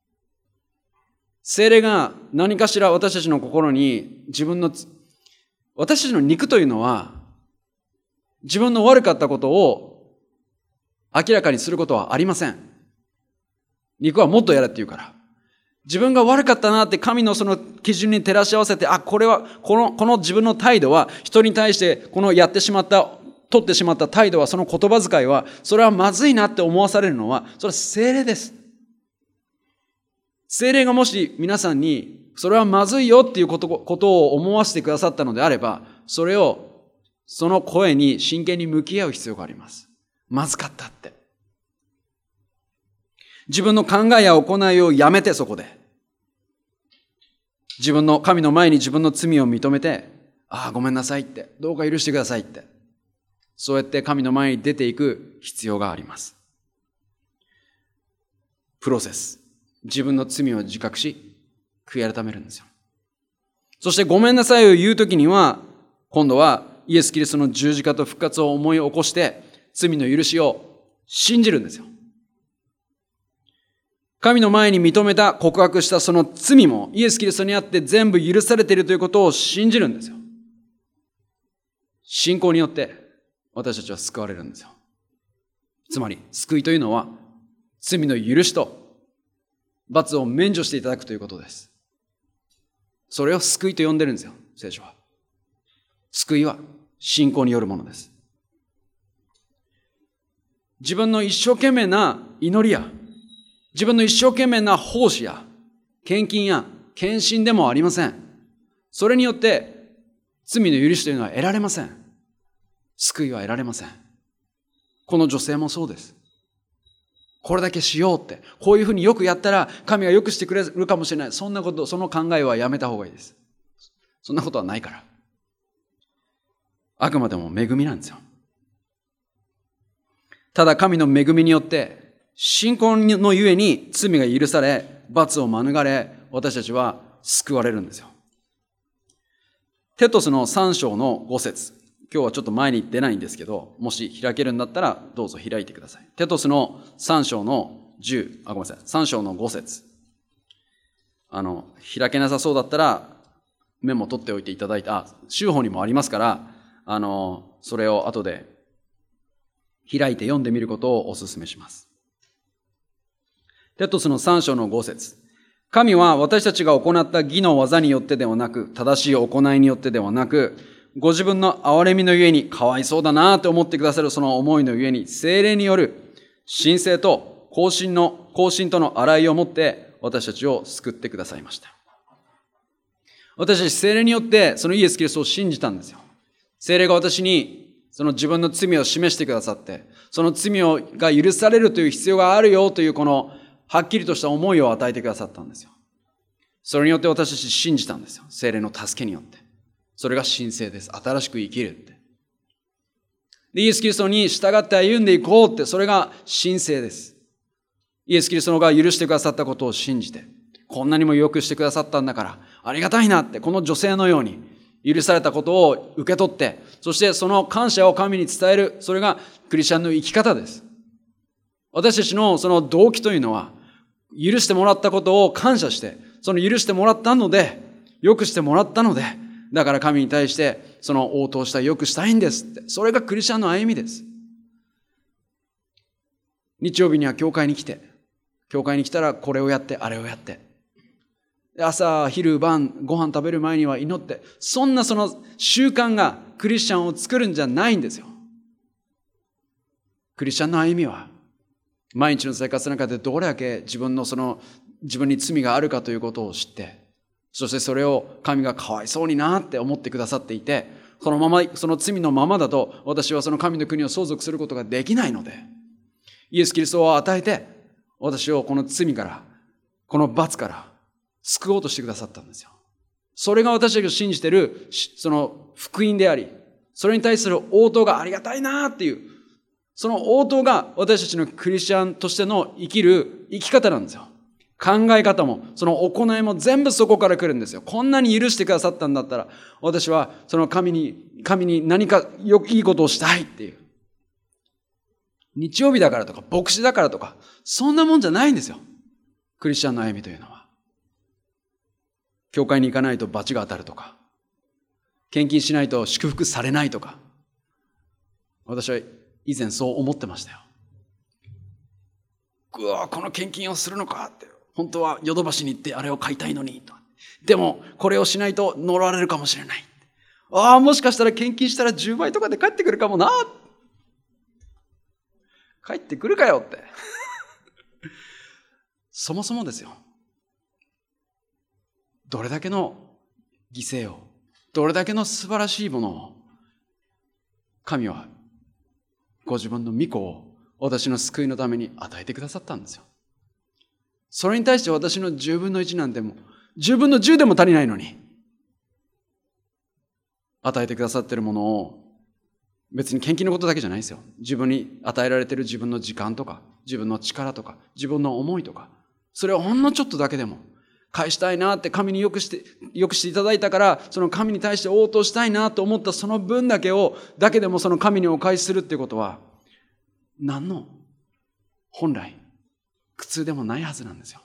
聖霊が何かしら私たちの心に私たちの肉というのは、自分の悪かったことを明らかにすることはありません。肉はもっとやれって言うから。自分が悪かったなって神のその基準に照らし合わせて、これは、この自分の態度は、人に対してこの取ってしまった態度は、その言葉遣いは、それはまずいなって思わされるのは、それは聖霊です。聖霊がもし皆さんに、それはまずいよっていうことを思わせてくださったのであれば、その声に真剣に向き合う必要があります。まずかったって。自分の考えや行いをやめて、そこで。神の前に自分の罪を認めて、ごめんなさいって、どうか許してくださいって。そうやって神の前に出ていく必要があります。プロセス。自分の罪を自覚し、悔い改めるんですよ。そしてごめんなさいを言うときには、今度はイエス・キリストの十字架と復活を思い起こして、罪の許しを信じるんですよ。神の前に認めた、告白したその罪もイエス・キリストにあって全部許されているということを信じるんですよ。信仰によって私たちは救われるんですよ。つまり救いというのは罪の許しと罰を免除していただくということです。それを救いと呼んでるんですよ、聖書は。救いは信仰によるものです。自分の一生懸命な祈りや自分の一生懸命な奉仕や献金や献身でもありません。それによって罪の許しというのは得られません。救いは得られません。この女性もそうです。これだけしようって、こういうふうによくやったら神がよくしてくれるかもしれない。その考えはやめた方がいいです。そんなことはないから。あくまでも恵みなんですよ。ただ神の恵みによって信仰のゆえに罪が許され、罰を免れ、私たちは救われるんですよ。テトスの3章の5節。今日はちょっと前に出ないんですけど、もし開けるんだったらどうぞ開いてください。テトスの3章の3章の5節。開けなさそうだったらメモ取っておいていただいて、週報にもありますから、それを後で開いて読んでみることをお勧めします。テトスの3章の5節。神は私たちが行った義の技によってではなく、正しい行いによってではなく、ご自分の憐れみのゆえに、かわいそうだなと思ってくださるその思いのゆえに、聖霊による神聖と更新との洗いをもって私たちを救ってくださいました。私たち聖霊によってそのイエス・キリストを信じたんですよ。聖霊が私にその自分の罪を示してくださって、その罪が許されるという必要があるよというこのはっきりとした思いを与えてくださったんですよ。それによって私たち信じたんですよ。聖霊の助けによって。それが神聖です。新しく生きるって。で、イエス・キリストに従って歩んでいこうって、それが神聖です。イエス・キリストが許してくださったことを信じて、こんなにもよくしてくださったんだから、ありがたいなって、この女性のように許されたことを受け取って、そしてその感謝を神に伝える、それがクリスチャンの生き方です。私たちのその動機というのは、許してもらったことを感謝して、その許してもらったので、よくしてもらったので、だから神に対してその応答したい、よくしたいんですって。それがクリスチャンの歩みです。日曜日には教会に来たらこれをやって、あれをやって。朝、昼、晩、ご飯食べる前には祈って、その習慣がクリスチャンを作るんじゃないんですよ。クリスチャンの歩みは、毎日の生活の中でどれだけ自分に罪があるかということを知って、そしてそれを神がかわいそうになって思ってくださっていて、その罪のままだと私はその神の国を相続することができないので、イエス・キリストを与えて、私をこの罪から、この罰から救おうとしてくださったんですよ。それが私たちが信じているその福音であり、それに対する応答がありがたいなっていう、 その応答が私たちのクリスチャンとしての生きる生き方なんですよ。考え方も、その行いも全部そこから来るんですよ。こんなに許してくださったんだったら、私はその神に何かいいことをしたいっていう。日曜日だからとか、牧師だからとか、そんなもんじゃないんですよ。クリスチャンの歩みというのは。教会に行かないと罰が当たるとか、献金しないと祝福されないとか。私は以前そう思ってましたよ。うわ、この献金をするのかって。本当はヨドバシに行ってあれを買いたいのにと。でもこれをしないと呪われるかもしれない。ああ、もしかしたら献金したら10倍とかで返ってくるかもな。帰ってくるかよってそもそもですよ、どれだけの犠牲を、どれだけの素晴らしいものを神はご自分の御子を私の救いのために与えてくださったんですよ。それに対して私の10分の1なんても10分の10でも足りないのに、与えてくださっているものを、別に献金のことだけじゃないですよ。自分に与えられている自分の時間とか、自分の力とか、自分の思いとか、それをほんのちょっとだけでも返したいなって、神によくしていただいたから、その神に対して応答したいなと思ったその分だけでもその神にお返しするっていうことは、何の本来苦痛でもないはずなんですよ。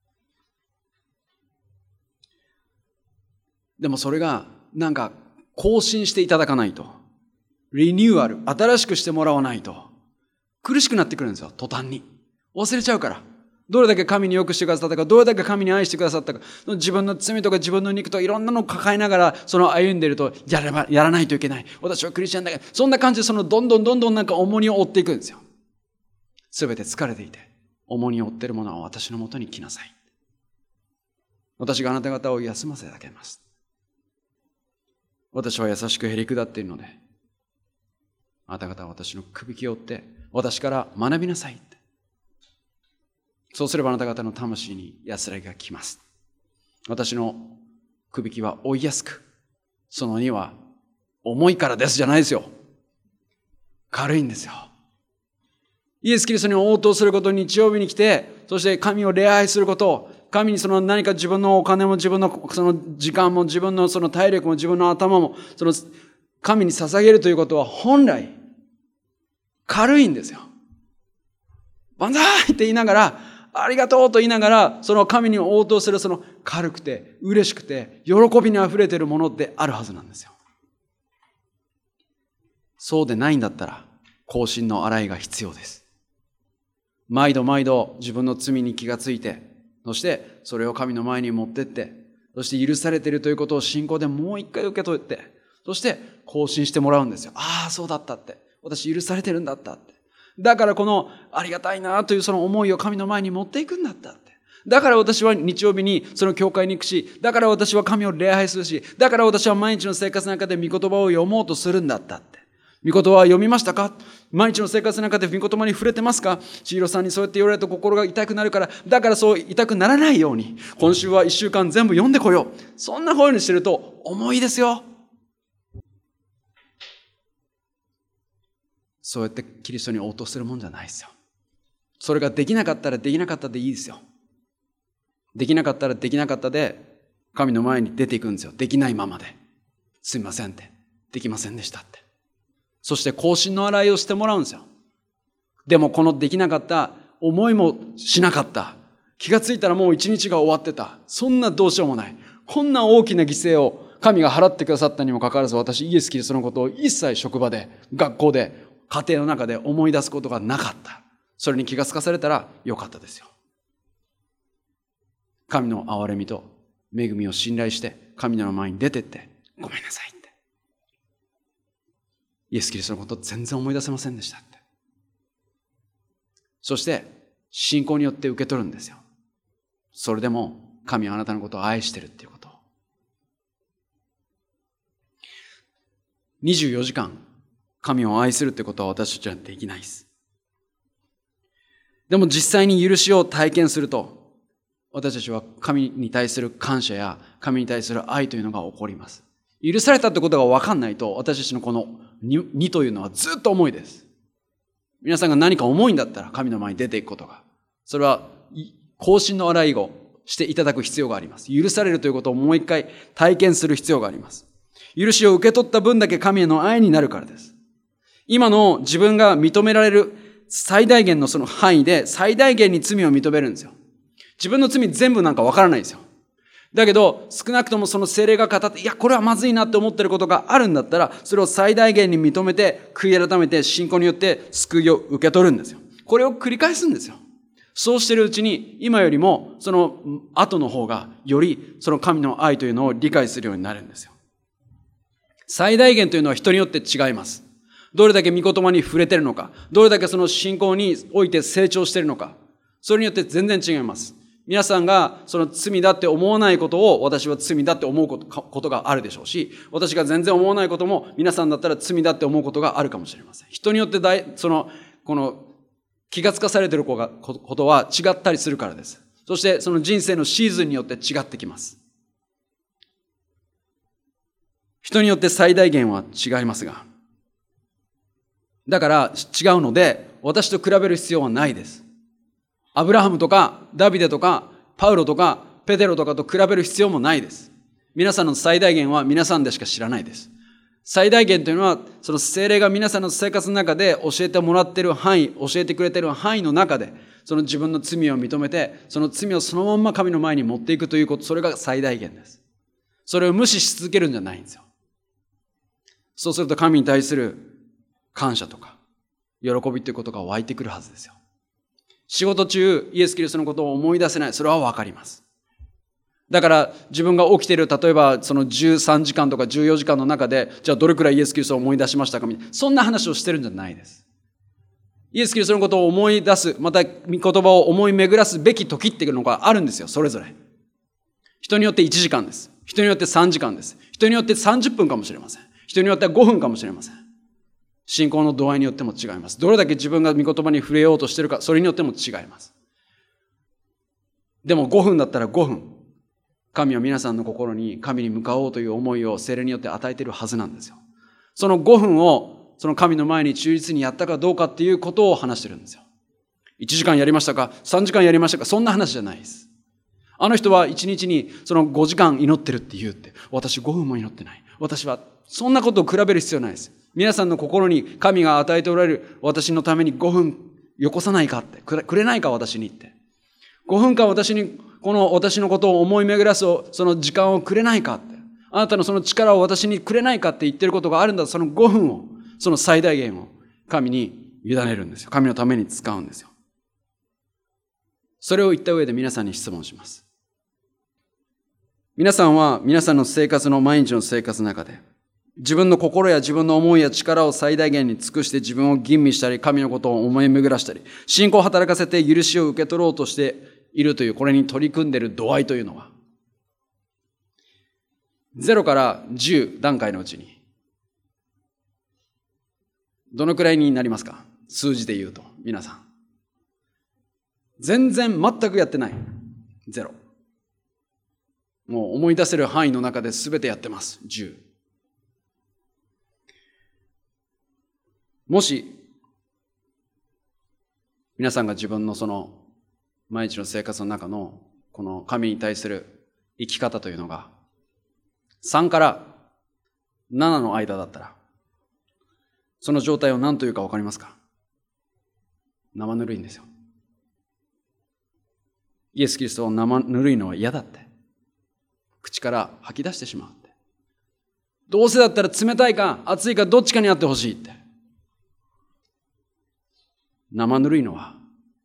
でもそれがなんか更新していただかないと、リニューアル、新しくしてもらわないと苦しくなってくるんですよ。途端に忘れちゃうから、どれだけ神によくしてくださったか、どれだけ神に愛してくださったか、自分の罪とか自分の肉とかいろんなのを抱えながらその歩んでいると、やらないといけない、私はクリスチャンだから、そんな感じでそのどんどんなんか重荷を負っていくんですよ。すべて疲れていて重荷を負っているものは私のもとに来なさい。私があなた方を休ませてあげます。私は優しくへり下っているので、あなた方は私のくびきを追って私から学びなさいって。そうすればあなた方の魂に安らぎが来ます。私のくびきは追いやすく、その荷は重いからですじゃないですよ。軽いんですよ。イエス・キリストに応答すること、日曜日に来て、そして神を礼拝すること、神にその何か自分のお金も自分のその時間も自分のその体力も自分の頭もその神に捧げるということは本来軽いんですよ。万歳って言いながら、ありがとうと言いながら、その神に応答するその軽くて嬉しくて喜びにあふれているものであるはずなんですよ。そうでないんだったら後進の洗いが必要です。毎度自分の罪に気がついて、そしてそれを神の前に持ってって、そして許されているということを信仰でもう一回受け取って、そして更新してもらうんですよ。ああ、そうだったって。私許されてるんだったって。だからこのありがたいなというその思いを神の前に持っていくんだったって。だから私は日曜日にその教会に行くし、だから私は神を礼拝するし、だから私は毎日の生活の中で御言葉を読もうとするんだったって。御言葉は読みましたか？毎日の生活の中で御言葉に触れてますか？千尋さんにそうやって言われると心が痛くなるから、だからそう痛くならないように、今週は1週間全部読んでこよう。そんな風にしてると重いですよ。そうやってキリストに応答するもんじゃないですよ。それができなかったらできなかったでいいですよ。できなかったらできなかったで神の前に出ていくんですよ。できないままで。すみませんって。できませんでしたって。そして後進の洗いをしてもらうんですよ。でもこのできなかった、思いもしなかった、気がついたらもう一日が終わってた、そんなどうしようもない、こんな大きな犠牲を神が払ってくださったにもかかわらず、私イエス・キリストのことを一切職場で、学校で、家庭の中で思い出すことがなかった。それに気がつかされたらよかったですよ。神の憐れみと恵みを信頼して神の前に出てってごめんなさいって。イエス・キリストのこと全然思い出せませんでしたって。そして信仰によって受け取るんですよ。それでも神はあなたのことを愛してるっていうことを。24時間神を愛するってことは私たちはできないです。でも実際に許しを体験すると、私たちは神に対する感謝や神に対する愛というのが起こります。許されたってことが分かんないと、私たちのこの2というのはずっと重いです。 皆さんが何か重いんだったら神の前に出ていくことが、それは後進の洗いをしていただく必要があります。許されるということをもう一回体験する必要があります。許しを受け取った分だけ神への愛になるからです。今の自分が認められる最大限のその範囲で最大限に罪を認めるんですよ。自分の罪全部なんかわからないですよ。だけど少なくともその聖霊が語って、いやこれはまずいなって思ってることがあるんだったら、それを最大限に認めて悔い改めて信仰によって救いを受け取るんですよ。これを繰り返すんですよ。そうしているうちに今よりもその後の方がよりその神の愛というのを理解するようになるんですよ。最大限というのは人によって違います。どれだけ御言葉に触れているのか、どれだけその信仰において成長しているのか、それによって全然違います。皆さんがその罪だって思わないことを私は罪だって思うことがあるでしょうし、私が全然思わないことも皆さんだったら罪だって思うことがあるかもしれません。人によってこの気がつかされていることは違ったりするからです。そしてその人生のシーズンによって違ってきます。人によって最大限は違いますが、だから違うので私と比べる必要はないです。アブラハムとかダビデとかパウロとかペテロとかと比べる必要もないです。皆さんの最大限は皆さんでしか知らないです。最大限というのはその聖霊が皆さんの生活の中で教えてもらっている範囲、教えてくれている範囲の中でその自分の罪を認めて、その罪をそのまんま神の前に持っていくということ、それが最大限です。それを無視し続けるんじゃないんですよ。そうすると神に対する感謝とか喜びということが湧いてくるはずですよ。仕事中イエス・キリストのことを思い出せない、それはわかります。だから自分が起きている、例えばその13時間とか14時間の中で、じゃあどれくらいイエス・キリストを思い出しましたかみたいな、そんな話をしてるんじゃないです。イエス・キリストのことを思い出す、また御言葉を思い巡らすべき時っていうのがあるんですよ、それぞれ。人によって1時間です。人によって3時間です。人によって30分かもしれません。人によっては5分かもしれません。信仰の度合いによっても違います。どれだけ自分が御言葉に触れようとしているか、それによっても違います。でも5分だったら5分。神は皆さんの心に神に向かおうという思いを聖霊によって与えているはずなんですよ。その5分をその神の前に忠実にやったかどうかっていうことを話してるんですよ。1時間やりましたか ?3 時間やりましたか、そんな話じゃないです。あの人は1日にその5時間祈ってるって言うって、私5分も祈ってない。私はそんなことを比べる必要ないです。皆さんの心に神が与えておられる私のために5分よこさないかって、くれないか私にって。5分間私にこの私のことを思い巡らすその時間をくれないかって。あなたのその力を私にくれないかって言ってることがあるんだ。その5分を、その最大限を神に委ねるんですよ。神のために使うんですよ。それを言った上で皆さんに質問します。皆さんは皆さんの生活の毎日の生活の中で自分の心や自分の思いや力を最大限に尽くして自分を吟味したり、神のことを思い巡らしたり、信仰を働かせて許しを受け取ろうとしているという、これに取り組んでいる度合いというのは、0から10段階のうちにどのくらいになりますか？数字で言うと、皆さん。全然全くやってない。0。もう思い出せる範囲の中で全てやってます。10。もし皆さんが自分のその毎日の生活の中のこの神に対する生き方というのが3から7の間だったら、その状態を何というか分かりますか？生ぬるいんですよ。イエス・キリストを生ぬるいのは嫌だって。口から吐き出してしまうって。どうせだったら冷たいか熱いかどっちかにあってほしいって。生ぬるいのは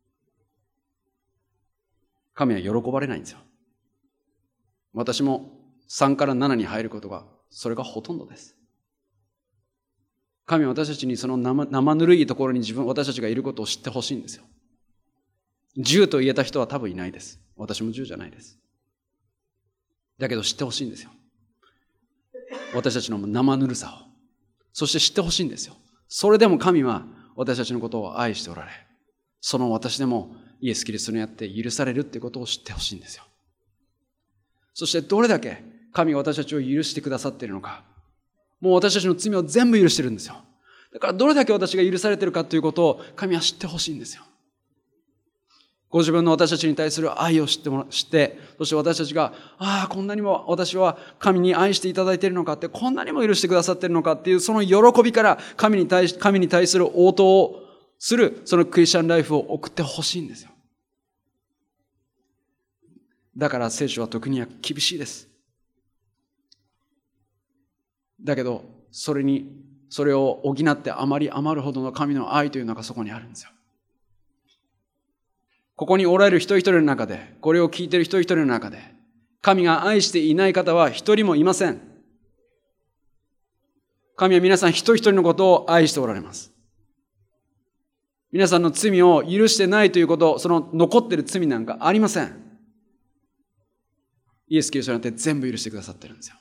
神は喜ばれないんですよ。私も3から7に入ることがそれがほとんどです。神は私たちにその生ぬるいところに私たちがいることを知ってほしいんですよ。10と言えた人は多分いないです。私も10じゃないです。だけど知ってほしいんですよ。私たちの生ぬるさを。そして知ってほしいんですよ。それでも神は私たちのことを愛しておられ、その私でもイエス・キリストにあって許されるってことを知ってほしいんですよ。そしてどれだけ神が私たちを許してくださっているのか。もう私たちの罪を全部許してるんですよ。 だからどれだけ私が許されているかということを神は知ってほしいんですよ。ご自分の私たちに対する愛を知って、そして私たちが、こんなにも私は神に愛していただいているのかって、こんなにも許してくださっているのかっていう、その喜びから神に対する応答をする、そのクリスチャンライフを送ってほしいんですよ。だから聖書は時には厳しいです。だけど、それを補ってあまり余るほどの神の愛というのがそこにあるんですよ。ここにおられる一人一人の中で、これを聞いている一人一人の中で、神が愛していない方は一人もいません。神は皆さん一人一人のことを愛しておられます。皆さんの罪を許してないということ、その残っている罪なんかありません。イエス・キリストによって全部許してくださってるんですよ。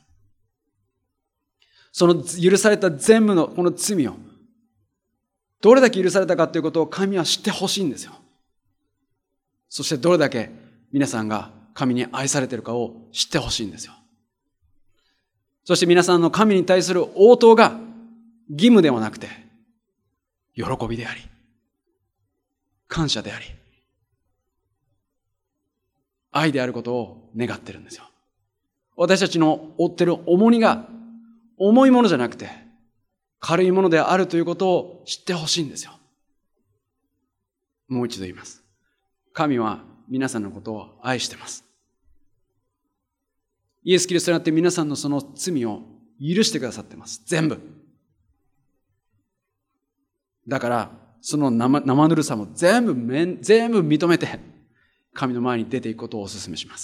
その許された全部のこの罪を、どれだけ許されたかということを神は知ってほしいんですよ。そしてどれだけ皆さんが神に愛されているかを知ってほしいんですよ。そして皆さんの神に対する応答が義務ではなくて、喜びであり、感謝であり、愛であることを願っているんですよ。私たちの負っている重荷が重いものじゃなくて、軽いものであるということを知ってほしいんですよ。もう一度言います。神は皆さんのことを愛しています。イエス・キリストによって皆さんのその罪を許してくださっています。全部。だから、その生ぬるさも全部認めて、神の前に出ていくことをお勧めします。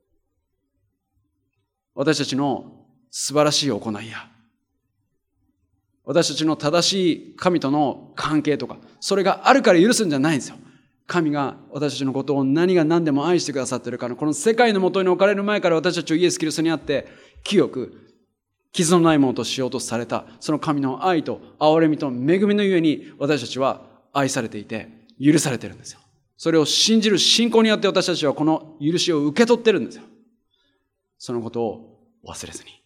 私たちの素晴らしい行いや、私たちの正しい神との関係とか、それがあるから許すんじゃないんですよ。神が私たちのことを何が何でも愛してくださっているから、この世界のもとに置かれる前から私たちをイエス・キリストにあって清く傷のないものとしようとされた、その神の愛と憐れみと恵みのゆえに私たちは愛されていて許されているんですよ。それを信じる信仰によって私たちはこの許しを受け取っているんですよ。そのことを忘れずに、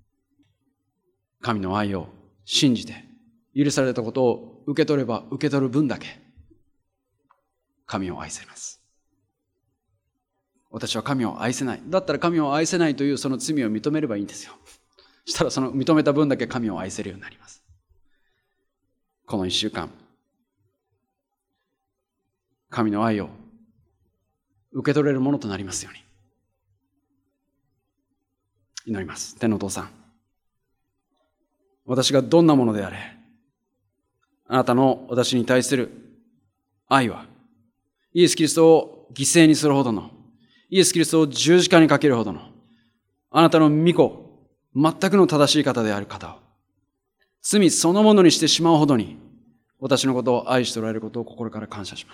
神の愛を信じて許されたことを受け取れば受け取る分だけ神を愛せます。私は神を愛せない。だったら神を愛せないというその罪を認めればいいんですよ。そしたらその認めた分だけ神を愛せるようになります。この1週間、神の愛を受け取れるものとなりますように祈ります。天のお父さん、私がどんなものであれ、あなたの私に対する愛はイエス・キリストを犠牲にするほどの、イエス・キリストを十字架にかけるほどの、あなたの御子、全くの正しい方である方を、罪そのものにしてしまうほどに、私のことを愛しておられることを心から感謝します。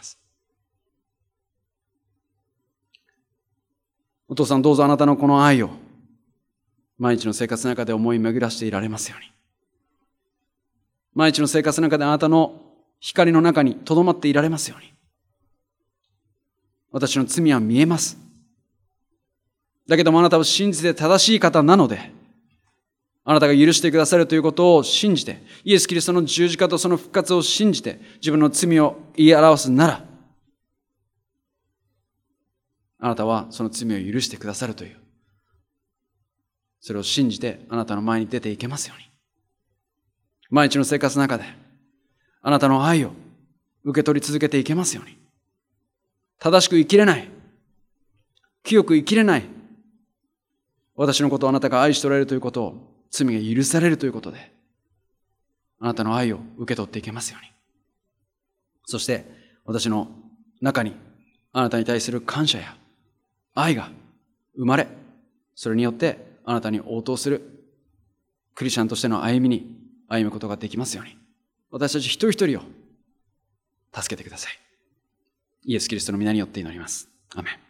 お父さん、どうぞあなたのこの愛を、毎日の生活の中で思い巡らしていられますように。毎日の生活の中であなたの光の中に留まっていられますように。私の罪は見えます。だけどもあなたを信じて正しい方なので、あなたが許してくださるということを信じて、イエス・キリストの十字架とその復活を信じて、自分の罪を言い表すなら、あなたはその罪を許してくださるという、それを信じてあなたの前に出ていけますように。毎日の生活の中で、あなたの愛を受け取り続けていけますように。正しく生きれない、清く生きれない、私のことをあなたが愛しておられるということを、罪が許されるということで、あなたの愛を受け取っていけますように。そして私の中にあなたに対する感謝や愛が生まれ、それによってあなたに応答するクリスチャンとしての歩みに歩むことができますように、私たち一人一人を助けてください。イエス・キリストの皆によって祈ります。アメン。